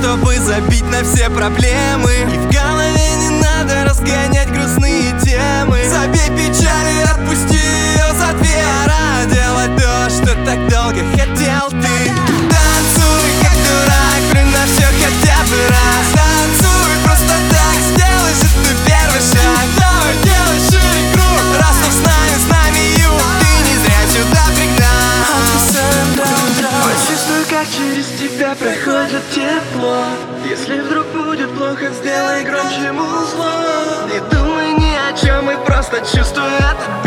чтобы забить на все проблемы. И в голове не надо разгонять грустные темы. Забей печаль и отпусти ее за дверь, пора делать то, что так долго хотел ты. Танцуй, как дурак, прыгай на все хотя бы раз. Танцуй просто так, сделай же ты первый шаг. Давай делай шире круг, раз ты с нами юг. Ты не зря сюда пригнал. Почувствуй, как через тебя проходит тепло. Если вдруг будет плохо, сделай громче музло. Не думай ни о чем и просто чувствуй это.